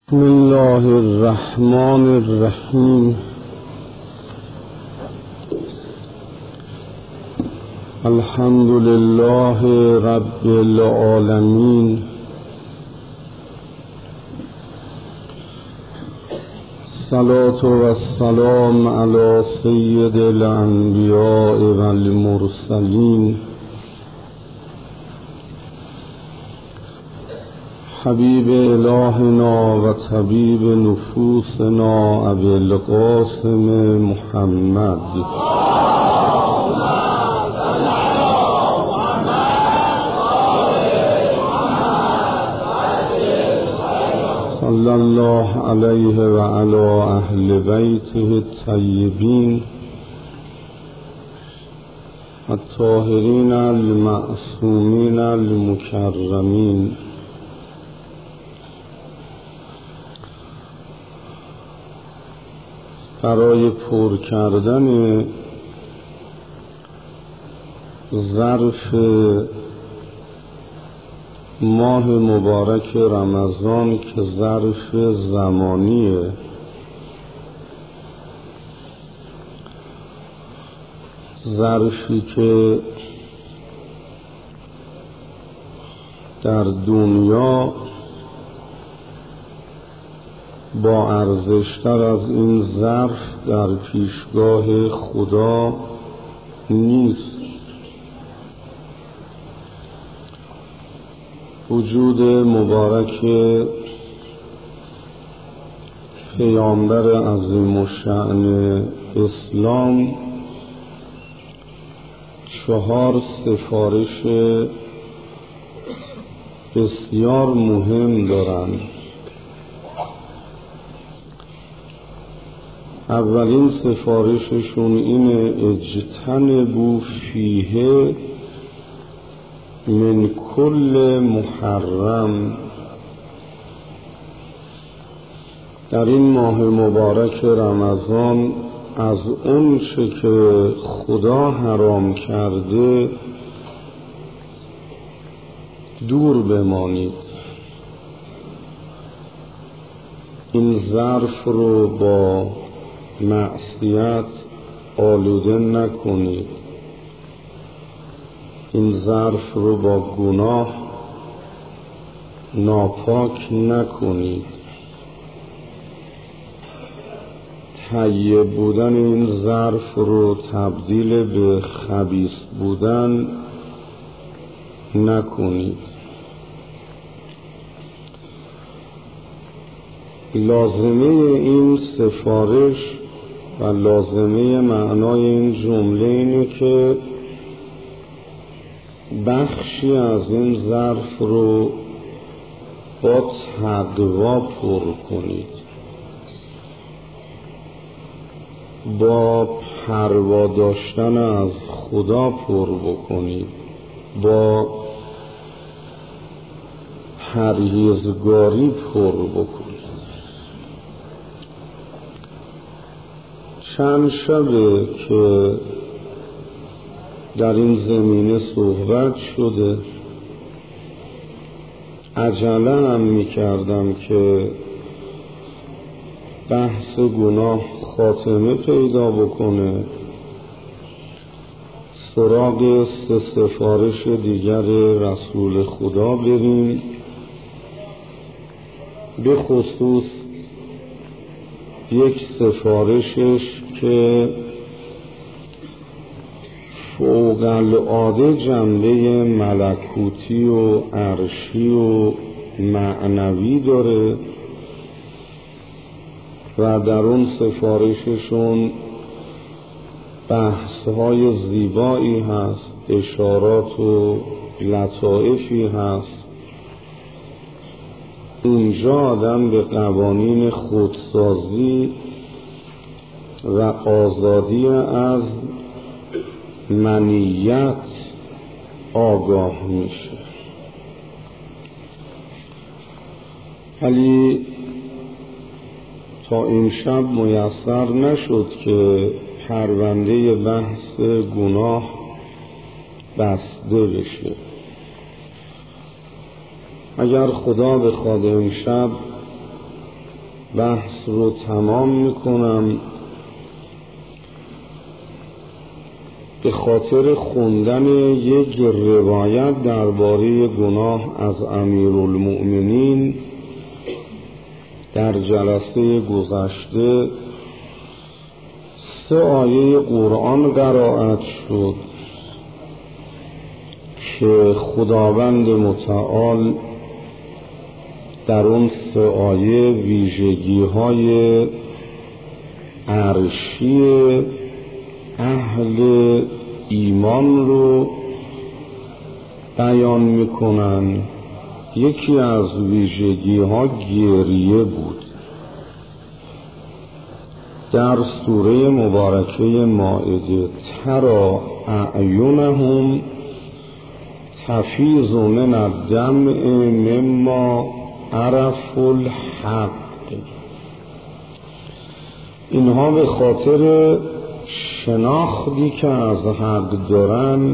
بسم الله الرحمن الرحیم. الحمد لله رب العالمین. الصلاة والسلام علی سید الانبیاء والمرسلین حبیب الهنا و طبیب نفوسنا ابی القاسم محمد صلی الله علیه و علی اهل بیته الطیبین الطاهرین المعصومین المکرمین. برای پر کردن ظرف ماه مبارک رمضان که ظرف زمانیه، ظرفی که در دنیا با ارزشتر از این ظرف در پیشگاه خدا نیست. وجود مبارک پیامبر عظیم الشأن اسلام 4 سفارش بسیار مهم دارند. اولین سفارششون اینه: اجتنبوا فیه من کل محرم. در این ماه مبارک رمضان از اون چه که خدا حرام کرده دور بمانید. این ظرف رو با معصیت آلوده نکنید. این ظرف رو با گناه ناپاک نکنید. طیب بودن این ظرف رو تبدیل به خبیث بودن نکنید. لازمه این سفارش و لازمه معنای این جمله اینه که بخشی از این ظرف رو با تقوا پر کنید، با پروا داشتن از خدا پر بکنید، با پرهیزگاری پر بکنید. چند شبه که در این زمینه صحبت شده. عجله هم می‌کردم که بحث گناه خاتمه پیدا بکنه، سراغ 3 سفارش دیگر رسول خدا بریم، به خصوص یک سفارشش که فوق العاده جنبه ملکوتی و عرشی و معنوی داره و در اون سفارششون بحث‌های زیبایی هست، اشارات و لطائفی هست. اینجا آدم به قوانین خودسازی و آزادی از منیت آگاه میشه. ولی تا این شب میسر نشد که پرونده بحث گناه بسته بشه. اگر خدا بخواد امشب بحث رو تمام میکنم به خاطر خوندن یک روایت درباره گناه از امیرالمؤمنین. در جلسه گذشته 3 آیه قرآن قرائت شد که خداوند متعال در اون 3 آیه ویژگی‌های عرشی اهل ایمان رو بیان میکنن. یکی از ویژگی‌ها گریه بود. در سوره مبارکه مائده ترى اعینهم تفیض من الدمع مما عرفوا الحق. اینها به خاطر شناختی که از حق دارن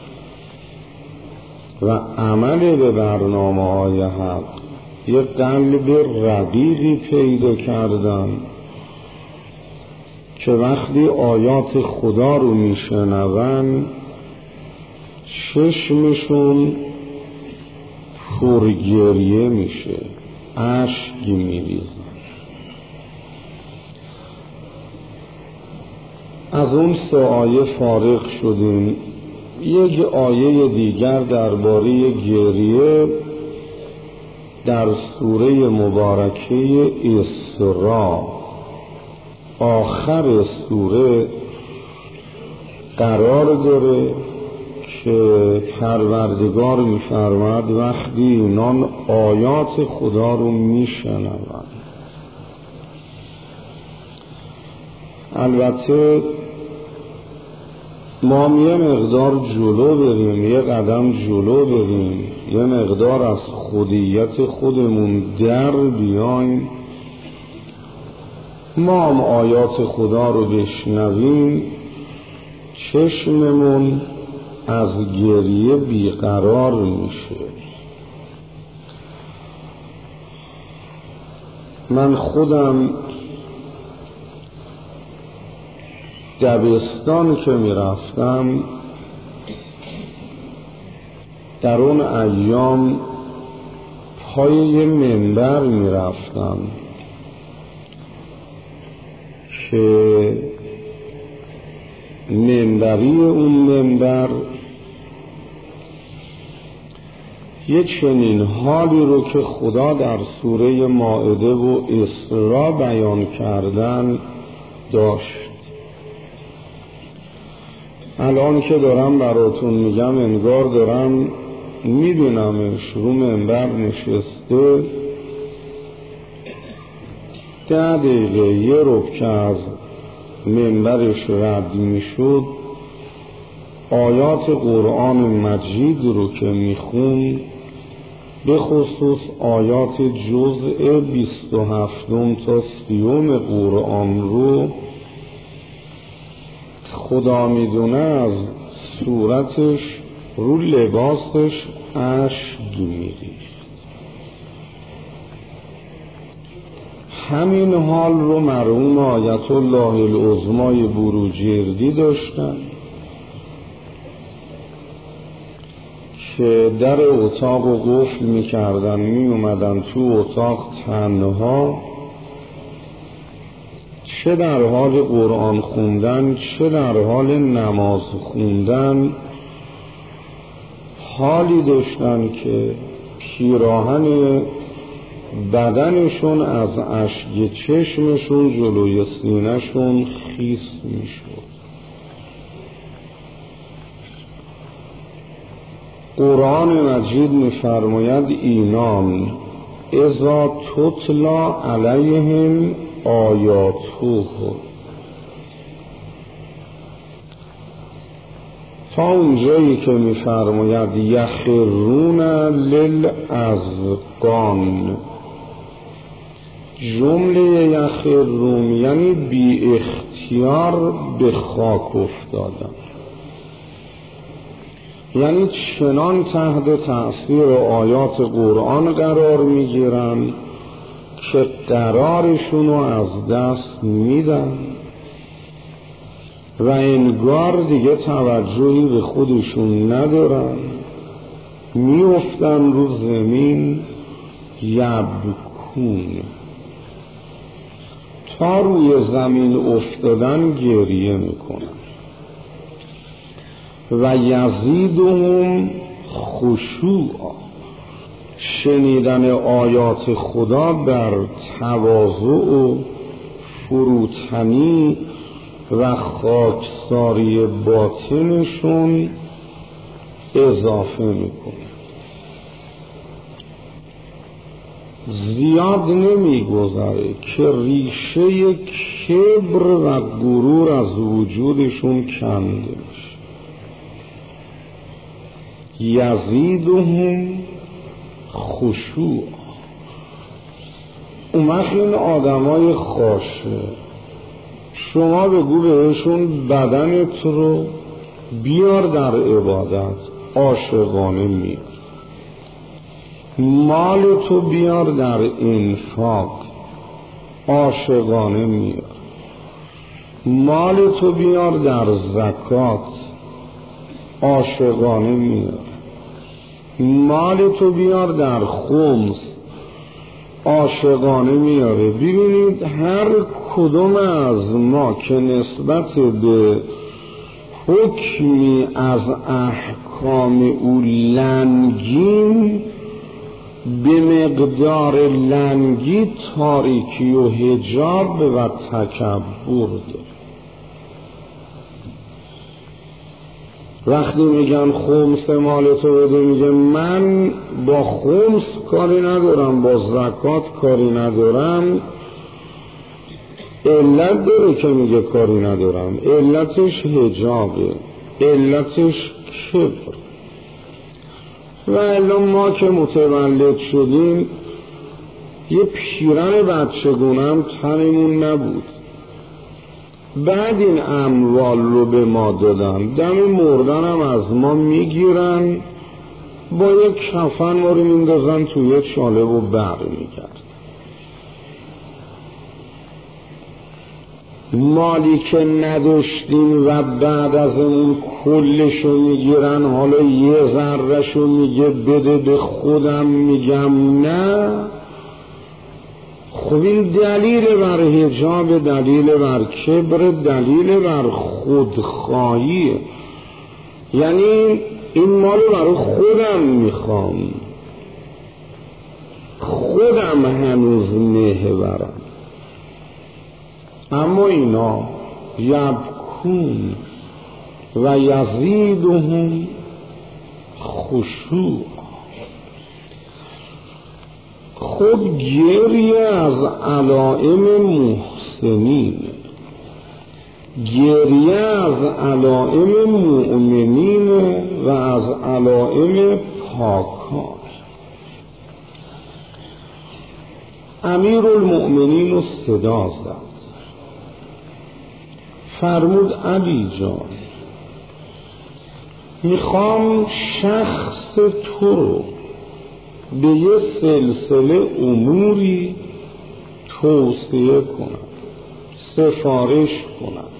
و عمل به برنامه‌های حق یک قلب رقیقی پیدا کردن که وقتی آیات خدا رو میشنون چشمشون پرگریه میشه، اشک میریزن. از اون 3 آیه فارغ شدیم. یک آیه دیگر درباره گریه در سوره مبارکه اسراء آخر سوره قرار داره که پروردگار می‌فرماید وقتی اینان آیات خدا رو میشنوند. البته ما یه مقدار جلو بریم، یه قدم جلو بریم، یه مقدار از خودیت خودمون در بیایم، ما هم آیات خدا رو بشنویم، چشممون از گریه بیقرار میشه. من خودم دبستان که میرفتم در اون ایام پای یه منبر میرفتم که منبری اون منبر یه چنین حالی رو که خدا در سوره مائده و اسراء بیان کردن داشت. الان که دارم براتون میگم انگار دارم میبینمش رو منبر نشسته. 10 دقیقه یه ربع که از منبرش رد میشد آیات قرآن مجید رو که میخون، به خصوص آیات جزء 27 تا 30 قرآن رو خدا میدونه از صورتش رو لباسش اشک میریخت. همین حال رو مرحوم آیت الله العظمای بروجردی داشتن که در اتاق رو قفل میکردن، میومدن تو اتاق تنها، چه در حال قرآن خوندن چه در حال نماز خوندن حالی داشتن که پیراهن بدنشون از اشک چشمشون جلوی سینهشون خیس میشد. قرآن مجید می‌فرماید اینان اذا تتلا علیهم آیاته، تا اونجایی که می‌فرماید یخرون للاذقان، جمله یخرون یعنی بی اختیار به خاک افتادن، یعنی چنان تحت تأثیر آیات قرآن قرار میگیرن که قرارشون رو از دست میدن و انگار دیگه توجهی به خودشون ندارن، میافتن رو زمین یبکون، تا روی زمین افتادن گریه میکنن. و یزیدهم خشوعا، شنیدن آیات خدا بر تواضع و فروتنی و خاکساری باطنشون اضافه میکنه. زیاد نمیگذره که ریشه کبر و غرور از وجودشون کنده میشه. یزیدهم خشوع. اون وقت این آدمای خاشه شما بگو بهشون بدنت رو بیار در عبادت، عاشقانه میار. مال تو بیار در انفاق، عاشقانه میار. مال تو بیار در زکات، عاشقانه میار. مال تو بیار در خمس، عاشقانه میاره. ببینید هر کدوم از ما که نسبت به حکمی از احکام او لنگیم، به مقدار لنگی تاریکی و حجاب و تکبر داره. وقتی میگن خمس مال تو بده، میگه من با خمس کاری ندارم، با زکات کاری ندارم. علت داره که میگه کاری ندارم، علتش حجابه، علتش کبر. و الان ما که متولد شدیم یه پیرن بچگونم تنمون نبود، بعد این اموال رو به ما دادن، دم مردنم از ما میگیرن، با یک کفن ما رو میندازن توی چاله و بر میگرد. مالی که نداشتیم و بعد از اون کلشو میگیرن، حالا یه ذرهشو میگه بده به خودم، میگم نه. خب این دلیل بر حجاب، دلیل بر کبر، دلیل بر خودخواهیه. یعنی این مالو برای خودم میخوام، خودم هنوز محورم. اما اینا یبکون و یزیدهم خشوع. خب گریه از علائم محسنین، گریه از علائم مؤمنین و از علائم پاکان. امیرالمؤمنین رو صدا زد، فرمود علی جان میخوام شخص تو رو به یه سلسله اموری توصیه کنم، سفارش کنم.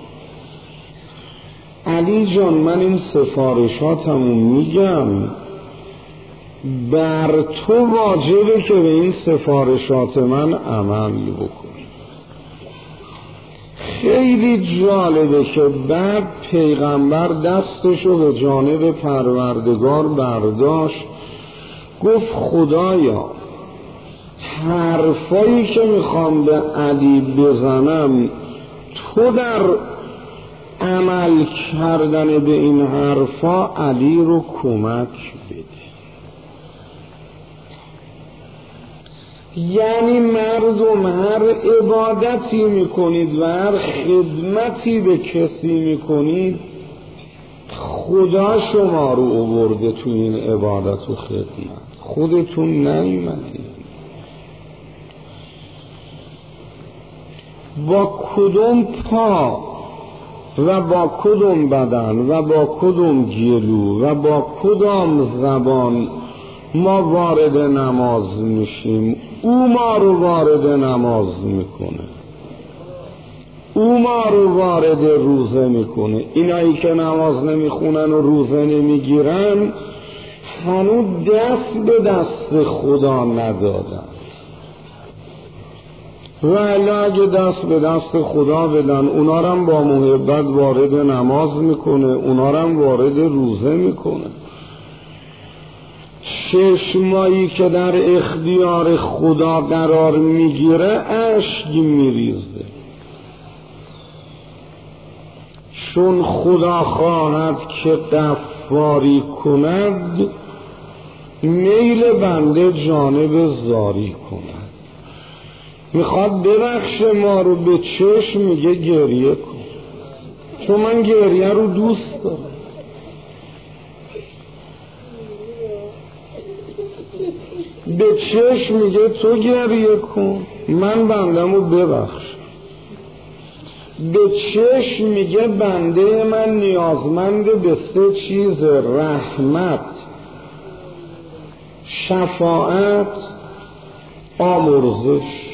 علی جان من این سفارشاتمو میگم، بر تو واجبه که به این سفارشات من عمل بکنی. خیلی جالبه که بعد پیغمبر دستشو به جانب پروردگار برداشت، گفت خدایا حرفایی که میخوام به علی بزنم تو در عمل کردن به این حرفا علی رو کمک بده. یعنی مردم هر عبادتی میکنید و هر خدمتی به کسی میکنید، خدا شما رو آورده تو این عبادت و خدمت، خودتون نیومدید. با کدوم پا و با کدوم بدن و با کدوم گلو و با کدام زبان ما وارد نماز میشیم، او ما رو وارد نماز میکنه، او ما رو وارد روزه میکنه. اینایی که نماز نمیخونن و روزه نمیگیرن هنوز دست به دست خدا ندادن، ولی اگه دست به دست خدا بدن اونا رو هم با محبت وارد نماز میکنه، اونا رو هم وارد روزه میکنه. 6 ماهی که در اختیار خدا قرار میگیره اشک میریزه، چون خدا خواهد که غفاری کند میل بنده جانب زاری کند. میخواد ببخش ما رو، به چشم میگه گریه کن، چون من گریه رو دوست دارم. به چشم میگه تو گریه کن، من بندم رو ببخش. به چشم میگه بنده من نیازمند به 3 چیز: رحمت، شفاعت، آمرزش.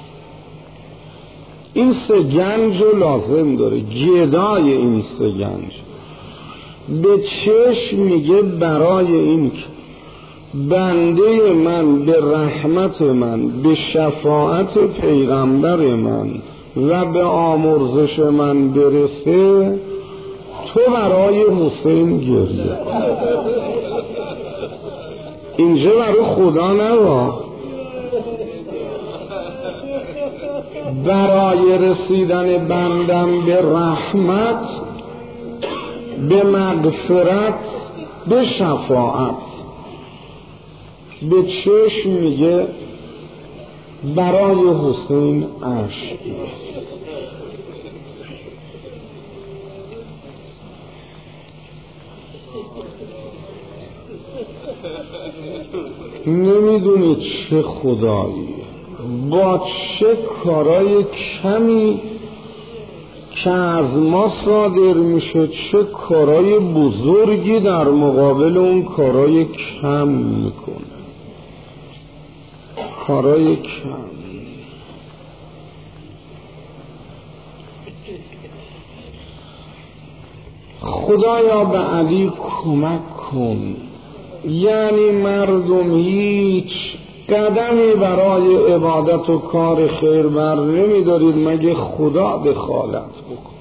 این 3 گنج رو لازم داره، گدای این 3 گنج. به چشم میگه برای این که بنده من به رحمت من، به شفاعت پیغمبر من و به آمرزش من برسه، تو برای حسین گریه. اینجا برای خدا نوا، برای رسیدن بندم به رحمت، به مغفرت، به شفاعت. به چشم میگه برای حسین اشک. نمیدونی چه خدایی با چه کارای کمی که از ما صادر میشه چه کارای بزرگی در مقابل اون کارای کم میکنه. کارای کم. خدایا به علی کمک کن. یعنی مردم هیچ قدمی برای عبادت و کار خیر بر نمیدارید مگه خدا دخالت بکن.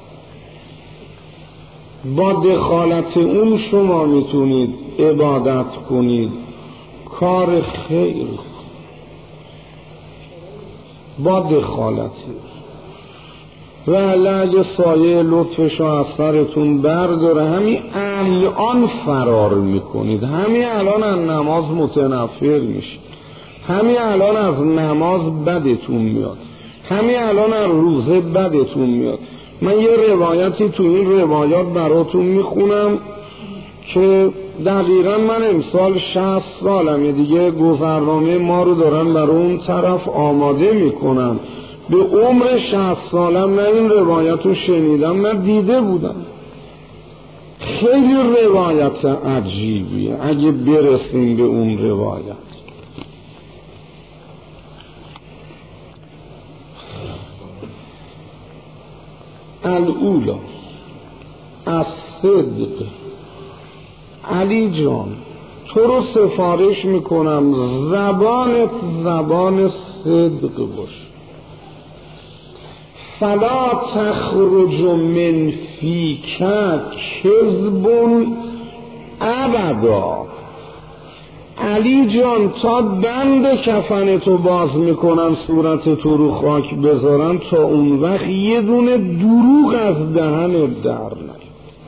با دخالت اون شما میتونید عبادت کنید، کار خیر با دخالت. و اگه سایه لطفشو از سرتون برداره همین الان فرار میکنید، همین الان از نماز متنفر میشید، همین الان از نماز بدتون میاد، همین الان از روزه بدتون میاد. من یه روایتی تو این روایات براتون میخونم که دقیقا من امسال 60 سالمه دیگه، گذرنامه ما رو دارن برای اون طرف آماده میکنن. به عمر 60 سالم نه این روایت رو شنیدم نه دیده بودم. خیلی روایت عجیبیه اگه برسیم به اون روایت. الاولا از صدق. علی جان تو رو سفارش میکنم زبانت زبان صدق باش. فلا تخرج من فیک کذب ابدا. علی جان تا بند کفنتو باز میکنن صورت تو رو خاک بذارن، تا اون وقت یه دونه دروغ از دهنت در نیاد.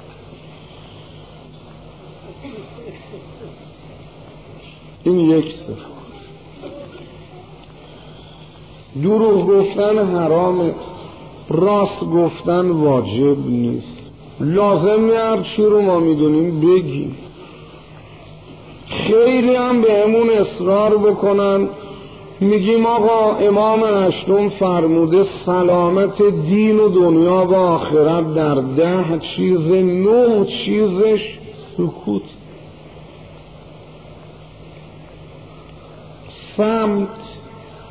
این یک صفت. دروغ گفتن حرامه، راست گفتن واجب نیست. لازم هر چی رو ما میدونیم بگیم. خیلی هم به همون اصرار بکنن، میگیم آقا امام هشتم فرموده سلامت دین و دنیا و آخرت در 10 چیز، 9 چیزش سکوت. صمت،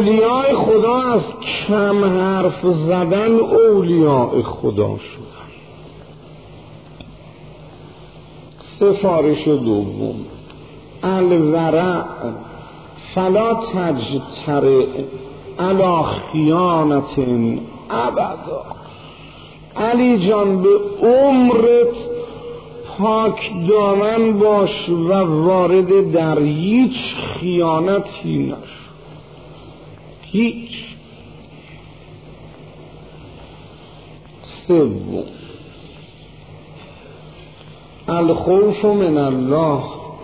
اولیاء خدا از کم حرف زدن اولیاء خدا شدن. سفارش دوم، الورع فلا تجترئ علی خیانت ابدا. علی جان به عمرت پاک دامن باش و وارد در هیچ خیانتی نشو، هیچ. سوم، الخوف من الله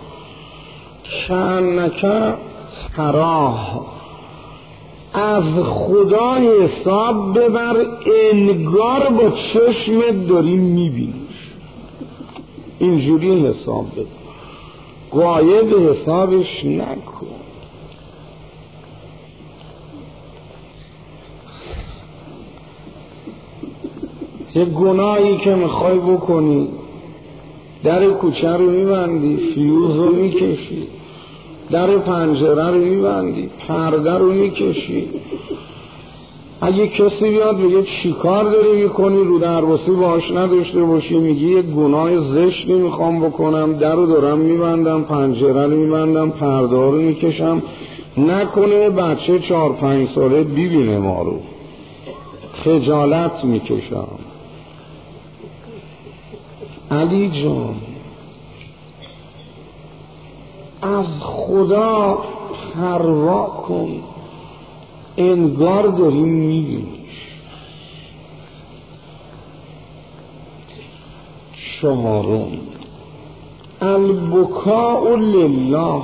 کأنک تراه. از خدا حساب ببر انگار با چشمت داری میبینیش، اینجوری حساب ببر، غایب حسابش نکن. یه گناهی که میخوای بکنی، در کوچه رو میبندی، فیوز رو میکشی، در پنجره رو میبندی، پرده رو میکشی. اگه کسی بیاد بگه چی کار داری میکنی، رو درباسی باهاش نداشته باشی، میگی یه گناه زشتی میخوام بکنم، در رو دارم میبندم، پنجره رو میبندم، پرده رو میکشم، نکنه بچه 4-5 ساله ببینه ما رو، خجالت میکشم. علی جان از خدا پروا کن، انگار داری میبینیش. چهارم، البکاء لله.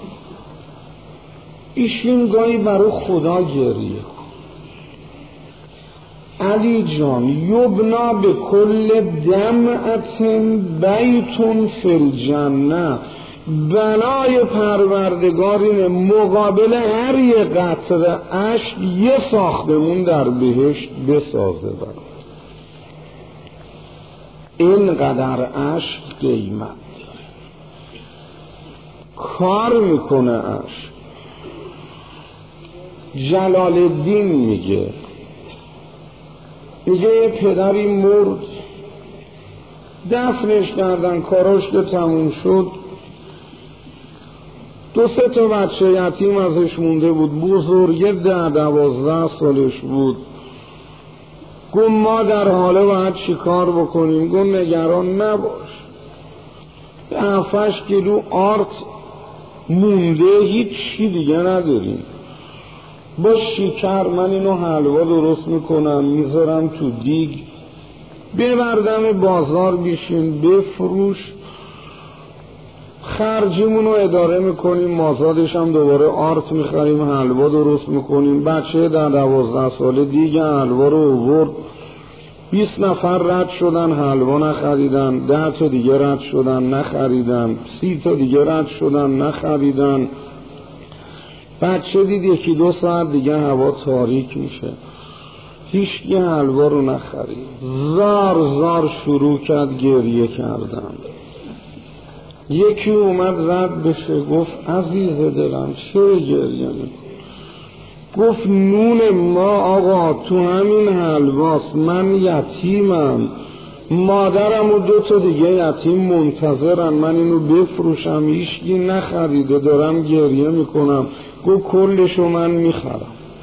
ایشین گاهی برای خدا گریه کن. علی جان یبنا به کل دمعت بیتون فی الجنه. بنای پروردگار اینه مقابل هر یه قطره اشک یه ساختمون در بهشت بسازه. اینقدر اشک قیمت داره، کار میکنه اشک. جلال الدین میگه یه پدری مرد، دفنش کردن، کاراش که تموم شد، 2-3 بچه یتیم ازش مونده بود، بزرگه 10-12 سالش بود. گفت ما در حاله باید چی کار بکنیم؟ گفت نگران نباش، 7-8 کیلو آرد مونده، هیچ چی دیگه نداریم، با شکر من اینو حلوا درست میکنم، میذارم تو دیگ، ببردم بازار بیشین بفروش، خرجیمونو اداره میکنیم، مازادش هم دوباره آرت میخریم، حلوا درست میکنیم. بچه 10-12 ساله دیگه حلوا رو آورد، 20 نفر رد شدن حلوا نخریدن، 10 تا دیگه رد شدن نخریدن، 30 تا دیگه رد شدن نخریدن. بچه دید 1-2 ساعت دیگه هوا تاریک میشه، هیچ یه حلوا رو نخرید. زار شروع کرد گریه کردن. یکی اومد رد بشه، گفت عزیز دلم چرا گریه میکنی؟ گفت نون ما آقا تو همین حلواست، من یتیمم، مادرم و 2 تا دیگه یتیم منتظرن من اینو بفروشم، هیچکی نخریده، دارم گریه میکنم. گفت کلشو من میخرم.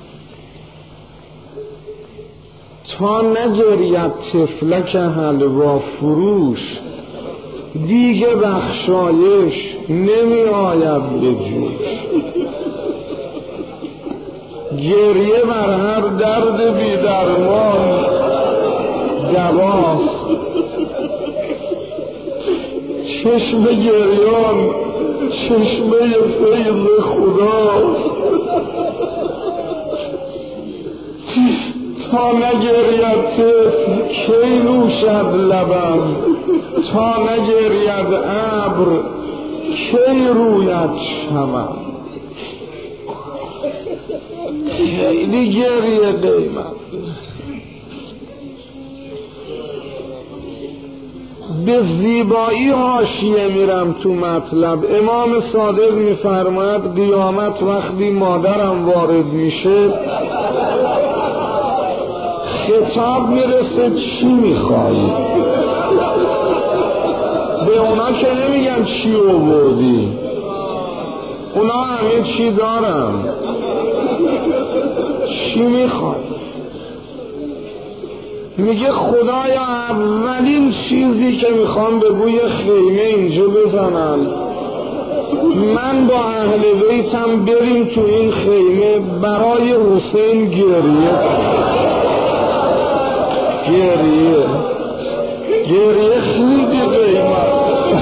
تا نگرید طفلک حلوا فروش، دیگه بخشایش نمی آید به جوش. گریه بر هر درد بی درمان دواست، چشم گریان چشمه فیض خداست. تا نگرید طفل کی نوشد لبم، تا نگرید ابر کی روید شمم. خیلی گریه قیمت. به زیبایی حاشیه میرم تو مطلب. امام صادق میفرماید قیامت وقتی مادرم وارد میشه خطاب میرسه چی میخوایی؟ به اونا که نمیگن چی آوردی، اونا همه چی دارن، چی میخوای؟ میگه خدایا اولین چیزی که میخوام به بوی خیمه اینجا بزنن، من با اهل بیتم بریم تو این خیمه برای حسین گریه خیلی قیمت.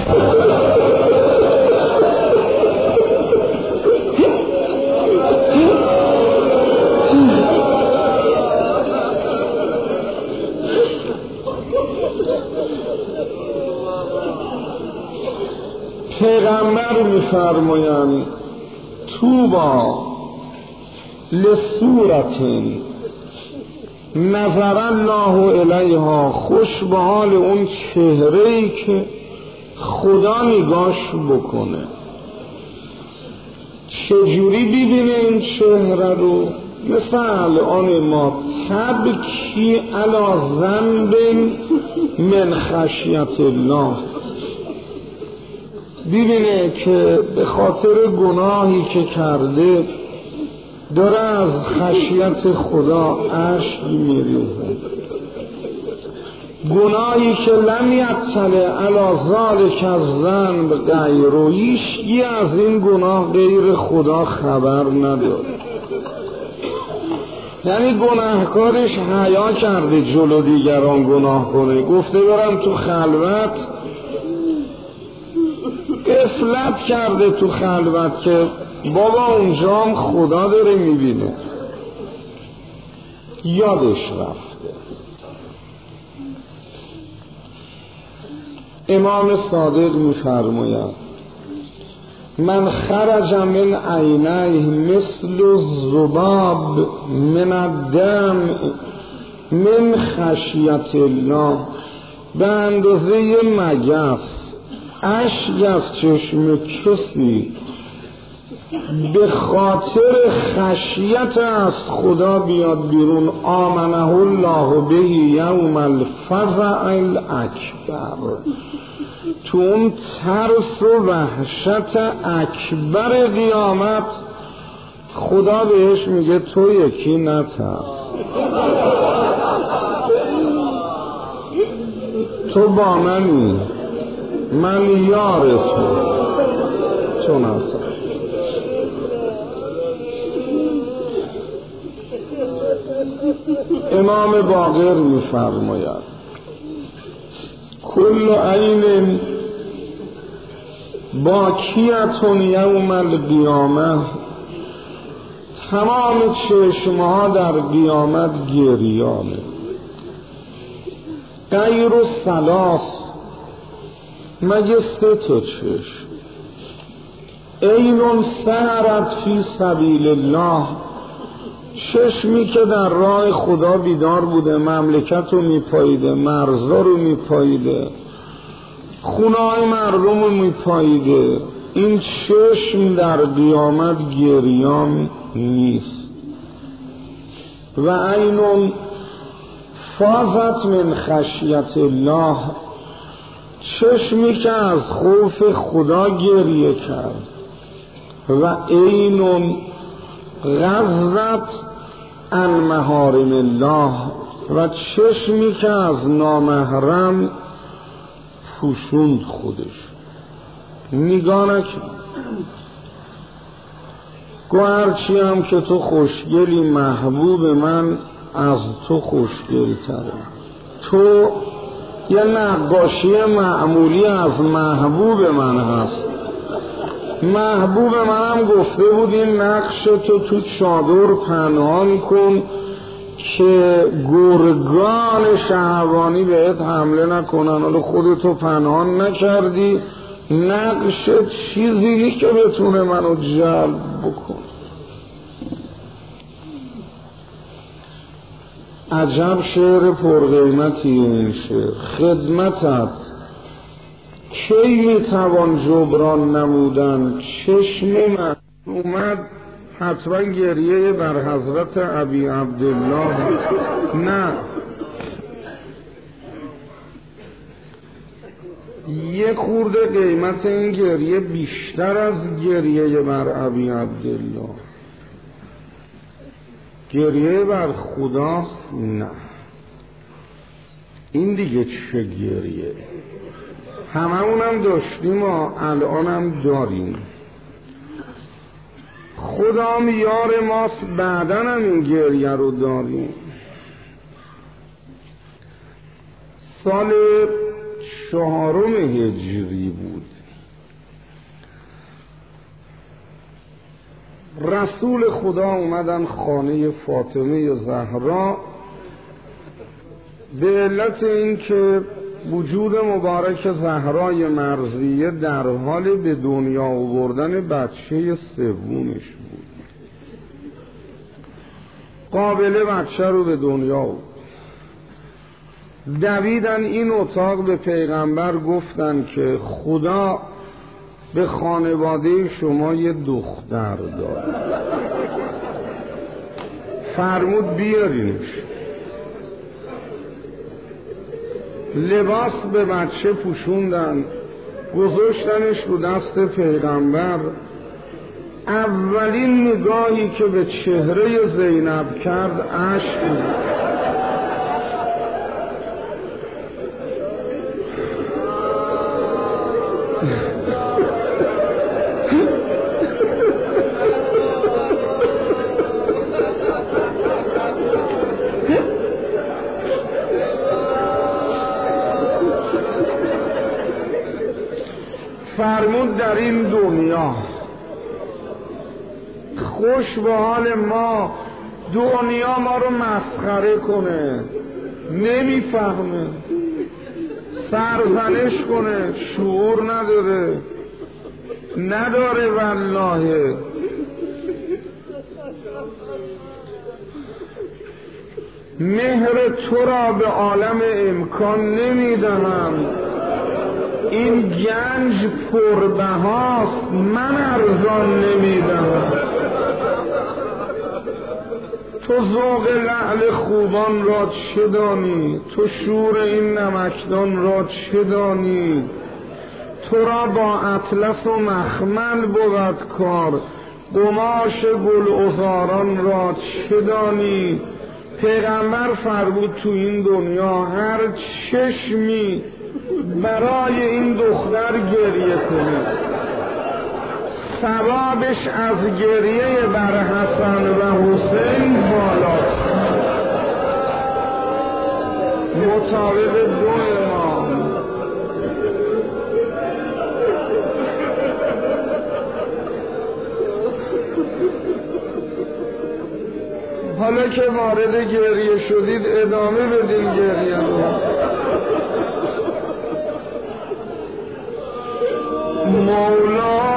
پیغمبر میفرمایند طوبی لصورة نظر الله الیها، خوش به حال اون چهره‌ای که خدا نگاش بکنه. چجوری ببینه این چهره رو؟ مثل الان ما تبکی علی ذنب من خشیت الله، ببینه که به خاطر گناهی که کرده داره از خشیت خدا اشک میریزه، گناهی که لم یطلع علی ذلک الذنب غیره، هیچکی از این گناه غیر خدا خبر نداره. یعنی گناهکارش حیا کرده جلو دیگران گناه کنه، گفته برم تو خلوت، غفلت کرده تو خلوت که بابا اونجا هم خدا داره میبینه، یادش رفته. امام صادق میفرماید من خرج من عینیه مثل الذباب من الدم من خشیت الله، به اندازه مگس اشک از چشم کسی به خاطر خشیت از خدا بیاد بیرون، آمنه الله به یوم الفزع الاکبر، تو اون ترس و وحشت اکبر قیامت خدا بهش میگه تو یکی نترس، تو با منی، من یار تو نترس. امام باقر میفرماید کل عین باکیتون یوم القیامه، تمام چشمها در قیامت گریانه، غیر ثلاث، مگه 3 تا چشم، عین سهرت فی سبیل الله، چشمی که در راه خدا بیدار بوده، مملکت رو میپاییده، مرزا رو میپاییده، خونه های مردم رو میپاییده، این چشم در قیامت گریان نیست. و عین فاضت من خشیت الله، چشمی که از خوف خدا گریه کرد. و عین غضت عن محارم الله، و چشمی که از نامحرم پوشوند خودش، نگاه نکرد. گو هرچی هم که تو خوشگلی محبوب من از تو خوشگل تره، تو یه نقاشی معمولی از محبوب من هست. محبوب منم گفته بود این نقش تو چادر پنهان کن که گرگان شهوانی بهت حمله نکنن. حالا خودتو پنهان نکردی، نقش چیزی که بتونه منو جلب بکن. عجب شعر پرقیمتی این شعر. خدمتت کی میتوان جبران نمودن؟ چشم من اومد حتما گریه بر حضرت ابی عبدالله. نه، یه خورده قیمت این گریه بیشتر از گریه بر ابی عبدالله. گریه بر خداست؟ نه، این دیگه چه گریه؟ هممونم داشتیم و الانم داریم. خدام یار ماست، بعدن هم این گریه رو داریم. سال 4 هجری بود. رسول خدا اومدن خانه فاطمه زهرا به علت اینکه وجود مبارک زهرای مرضیه در حال به دنیا آوردن بچه سومش بود. قابله بچه رو به دنیا آورد. دویدن این اتاق به پیغمبر گفتن که خدا به خانواده شما یه دختر داره، فرمود بیارینش. لباس به بچه پوشوندن، گذاشتنش رو دست پیغمبر. اولین نگاهی که به چهره زینب کرد اشک بود. فرمود در این دنیا خوش به حال ما، دنیا ما رو مسخره کنه، نمیفهمه، سرزنش کنه، شعور نداره والله. مهر تو را به عالم امکان نمیدهم، این گنج پربهاست من ارزان نمیدهم. تو ذوق لعل خوبان را چه دانی؟ تو شور این نمکدان را چه دانی؟ تو را با اطلس و مخمل بود کار، قماش گلعذاران را چه دانی؟ پیغمبر فرمود تو این دنیا هر چشمی برای این دختر گریه کنه، ثوابش از گریه بر حسن و حسین بالاست. مطابق 2 امام. حالا که وارد گریه شدید ادامه بدین گریه رو. مولا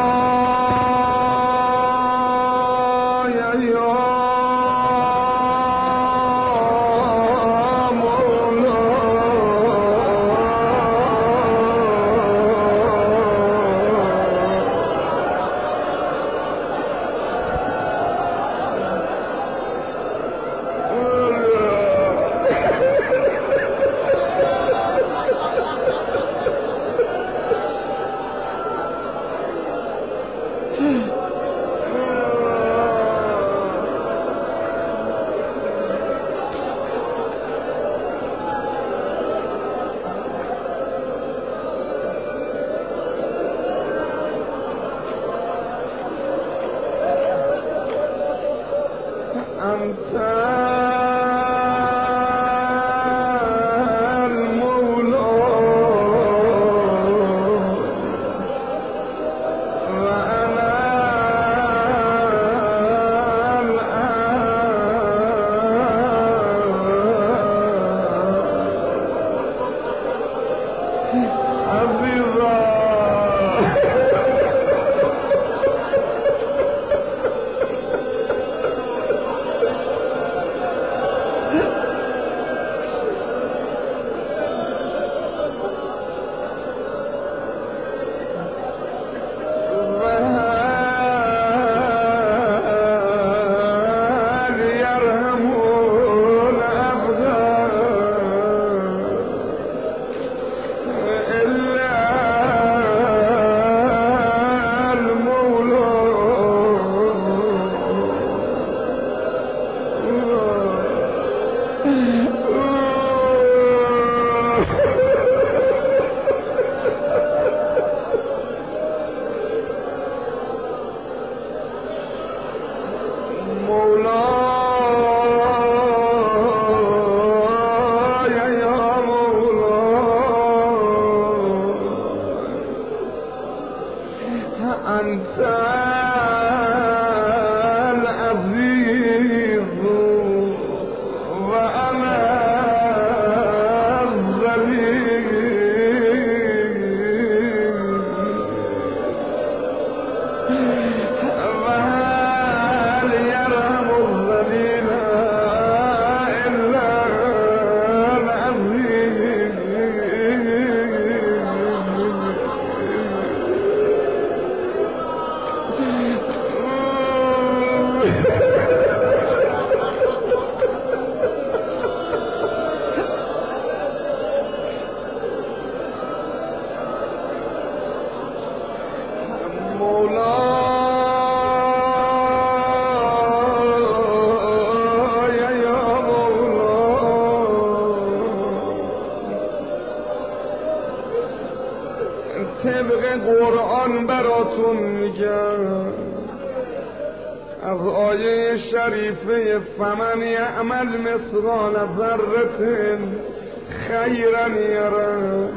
طبق قرآن براتون میگم از آیه شریفه فمن یعمل مثقال ذره خیرا یره.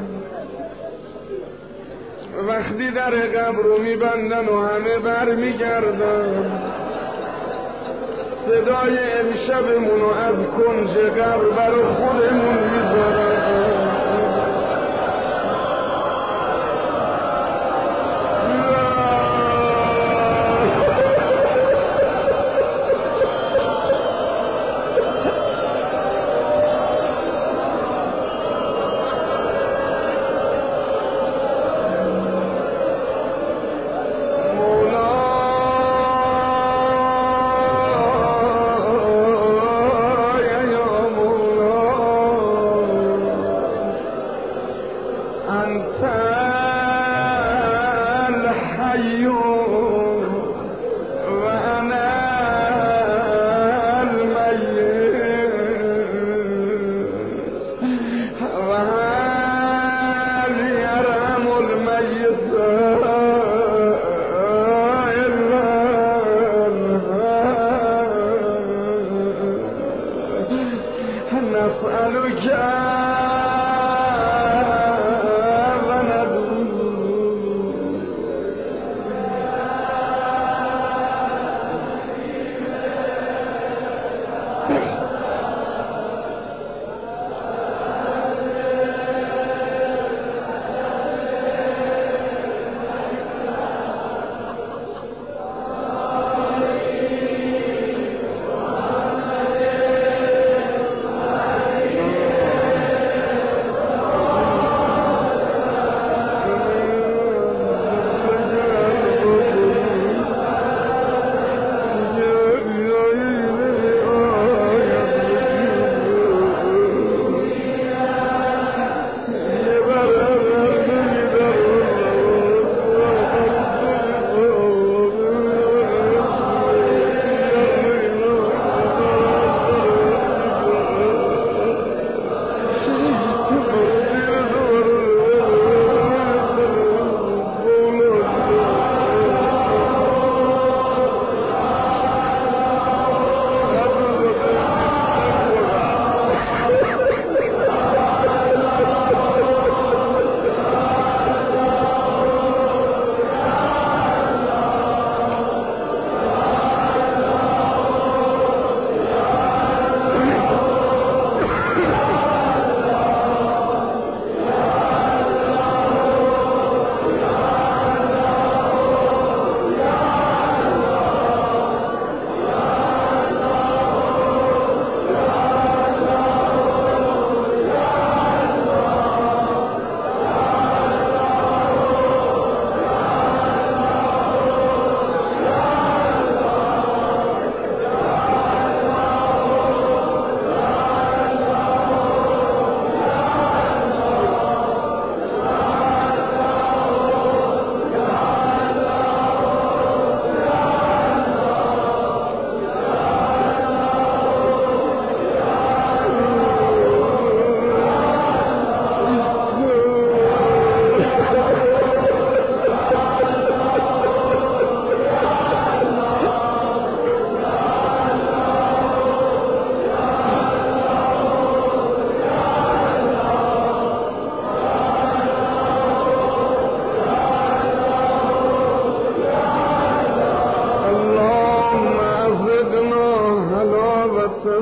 وقتی در قبر رو میبندن و همه بر میگردن، صدای امشبمونو از کنج قبر برا خودمون میذارن.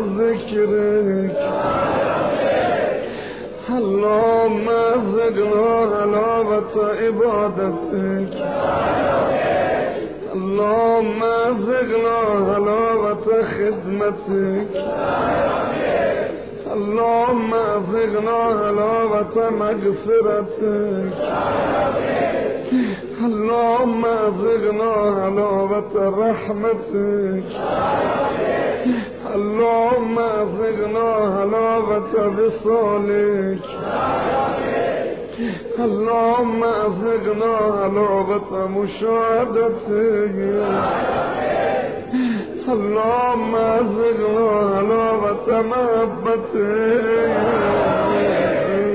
ذكرك اللهم ارزقنا حلاوة عبادتك اللهم ارزقنا حلاوة خدمتك اللهم ارزقنا حلاوة مغفرتك اللهم ارزقنا حلاوة رحمتك اللهم ارزقنا حلاوة وصالك اللهم ارزقنا حلاوة مشاهدتك اللهم ارزقنا حلاوة محبتك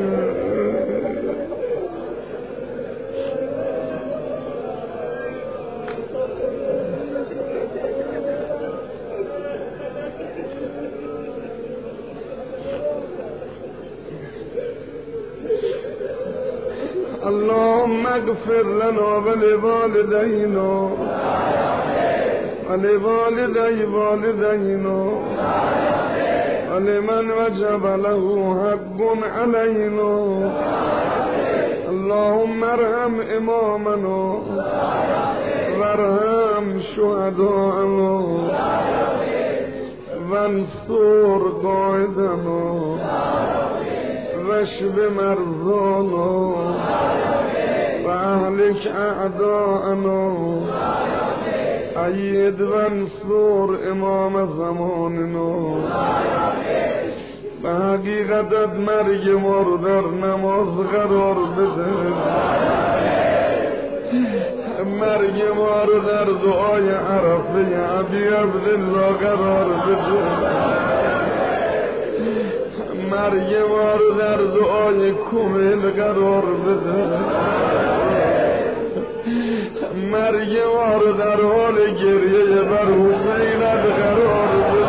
اللهم اغفر لنا ولوالدينا ولوالدي والدينا ولمن وجب له حق علينا اللهم ارحم إمامنا وارحم شهداءنا وانصر قائدنا واشف مرضانا واهلك اعداءنا ايد وانصر امام زماننا به حقیقت مرگ ما رو در نماز قرار بده مرگ ما رو در دعای عرفه ابی عبدالله قرار بده مرگ ما رو در دعای کمیل قرار بده مرگ ما رو در حال گریه بر حسینت قرار بده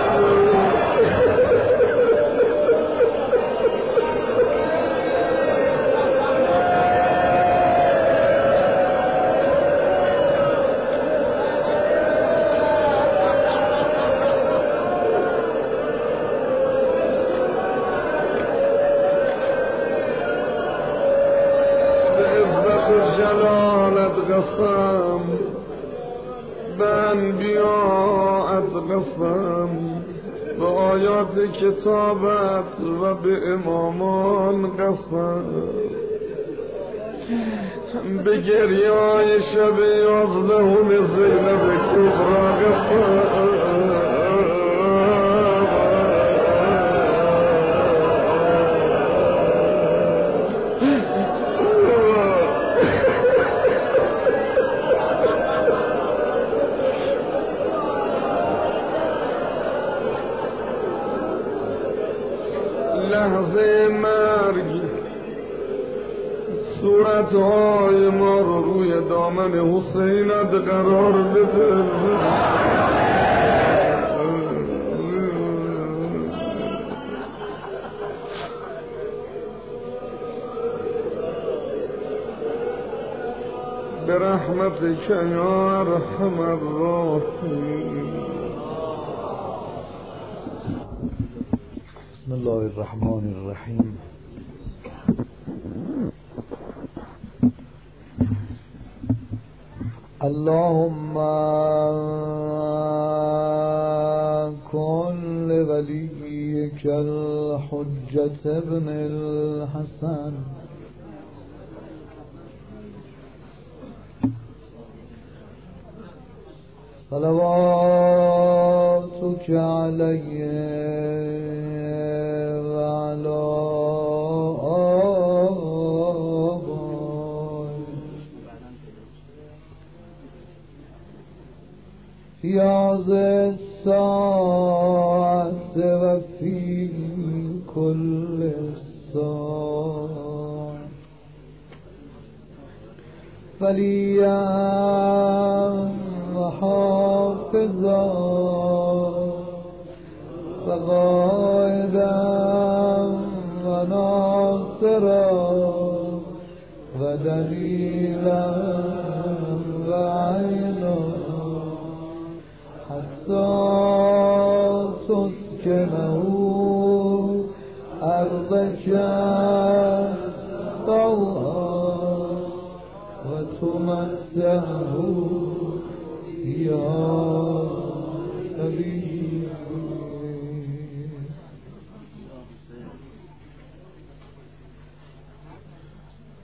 قسم به انبیاءت قسم به آیات کتابت و به امامان قسم به گریه های شب 11 زینب کبرا قسم لحظه مرگ صورتهای ما رو روی دامن حسینت قرار بده برحمتك یا ارحم الراحمین. بسم الله الرحمن الرحیم. اللهم كن لوليك الحجة ابن الحسن صلواتك عليه وعلى في هذه الساعة وفي كل ساعة وليا وحافظا وقائدا وناصرا ودليلا وعينا حتى تسكنه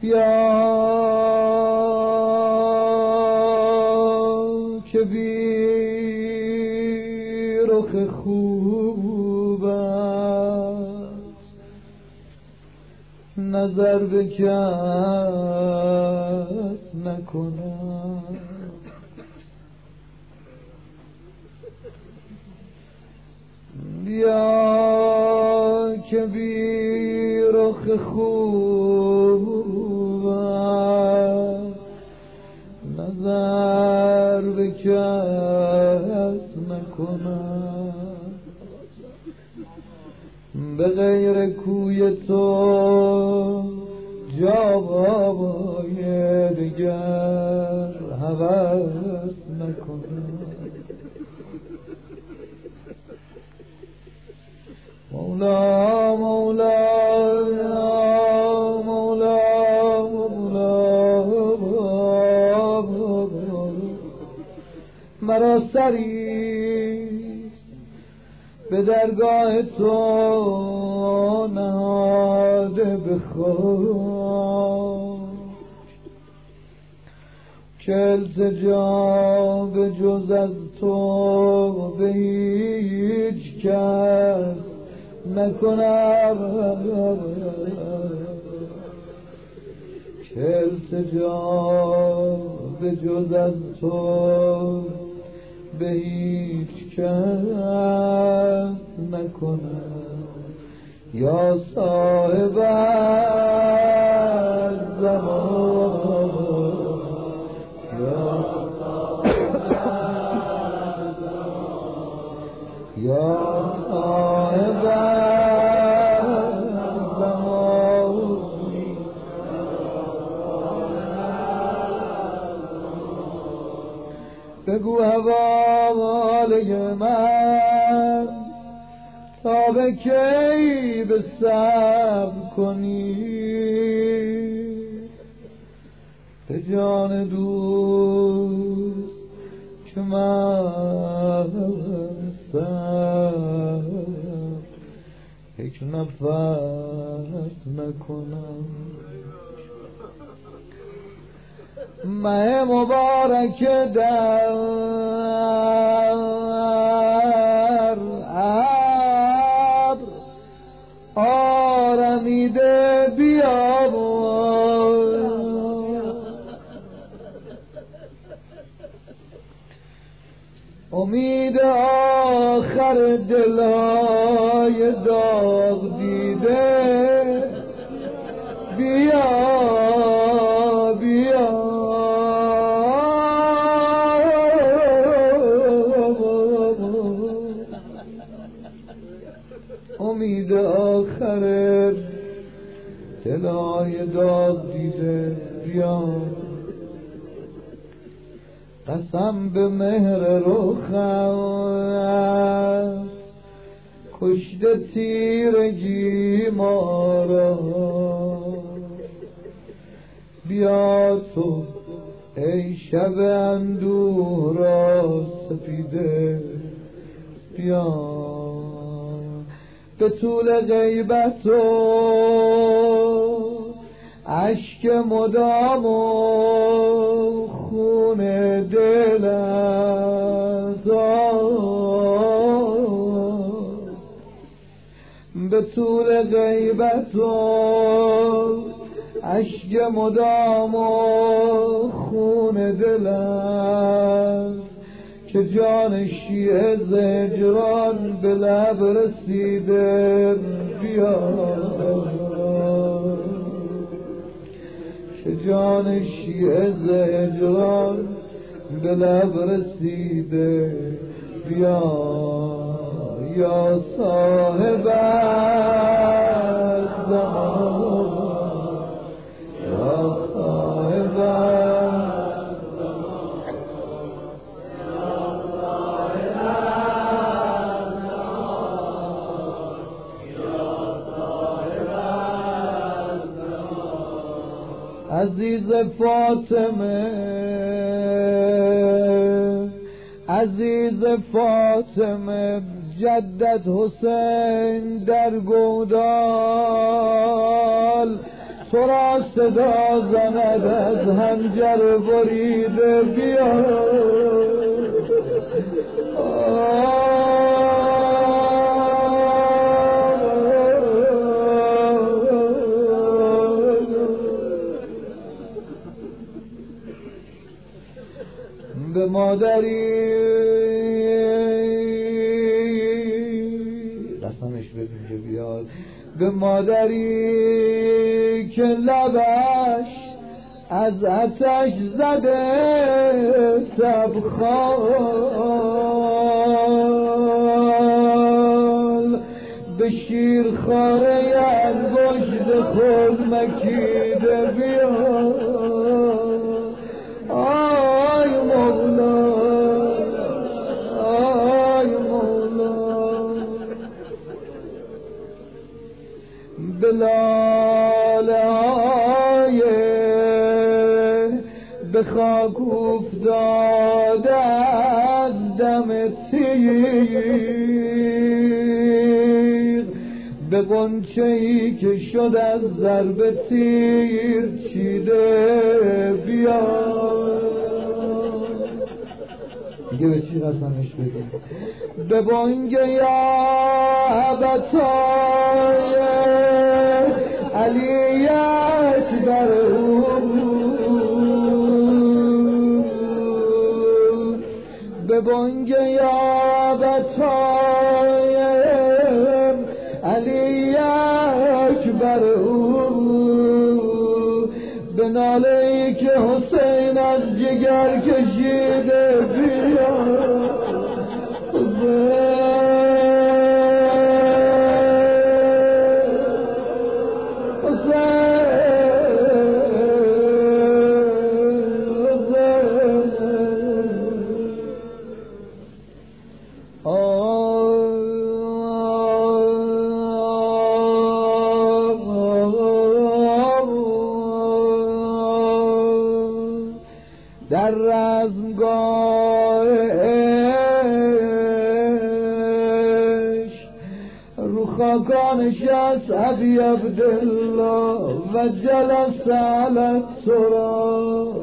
بیا که بی رخ خوب است نظر به کس نکنم. بیا که بی رخ خوب است نظر به کس نکنم. به غیر کوی تو جای دیگر هوس نکنم. مولا مولا مولا مولا مرا سریست به درگاه تو نهاده به خاک که التجا به جز از تو به هیچ کس نکنم. که التجا به جز از تو به هیچ کس نکنم. یا صاحب الزمان یا صاحب الزمان بگو حواله من تا به کی به صبر کنی به جان دوست که من یک نفس نکنم. ماه مبارک در ابر آرمیده بیا امید آخر دلای داغ دیده بیا بیا امید آخر دلای داغ دیده بیا. قسم به مهر رخم کشته تیرگی ما را بیا تو ای شب اندوه را سپیده بیا. به طول غیبت و اشک مدام و خون دلت به طول غیبت و اشک مدام و خون دلت که جان شیعه زجران به لب رسیده بیا. که جان شیعه زجران به لب رسیده بیا. یا صاحب الزمان یا صاحب عزیز فاطمه عزیز فاطمه جدت حسین در گودال تو را صدا زند از حنجر بریده بیا به مادری قسمش بگه بیاد به مادری که لبش از آتش زده سبخال به شیر خاره انگشت خود مکیده بیاد آی مولا آی مولا بلاله های به خاک افتاده از دم تیر به غنچه‌ای که شد از ضرب تیر چیده بیاد دیگه به چی قسمش بگیم به بانگ یا عبتای علی اکبر به بانگ یا عبتای علی اکبر به ناله ای که حسین از جگر کشیده بیاد در رزمگاهش رو خاکانش از ابی عبدالله و جلس علی التراب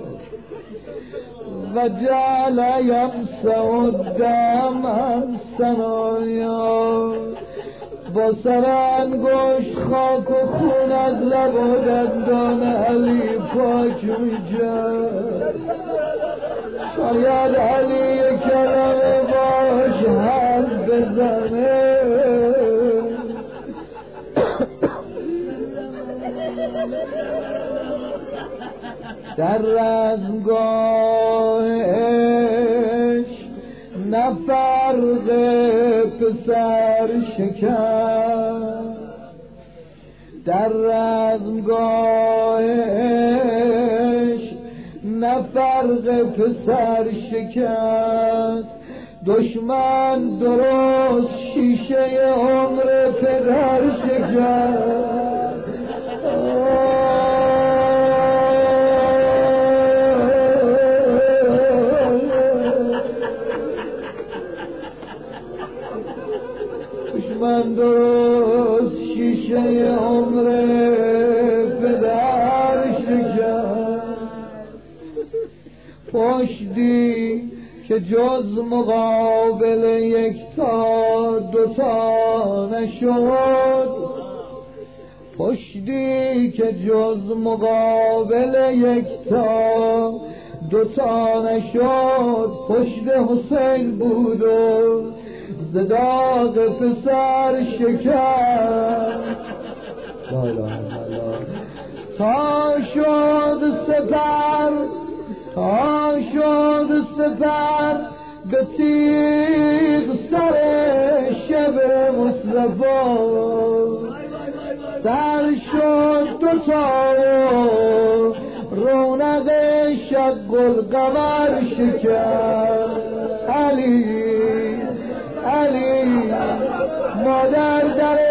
و جعل یمسح الدم عن ثنایا با سر انگشت خاک و خون از لب و دندان علی پاک می‌جرد شاید علی کلمه باش حرف بزنه در رزمگاهش نه فرق پسر شکست در رزمگاهش نه فرق پسر شکست دشمن درست شیشه عمر پدر شکست دشمن درست شیشه عمر پدر شکست پشتی که جز مقابل یک تا دوتا نشد پشتی که جز مقابل یک تا دوتا نشد پشت حسین بود و زداغ پسر شکست لا اله الا الله تا شد سپر تا شد سپر به تیغ سر شب مصطفی سر شد دوتا رونق شق القمر شکست علی علی مادر در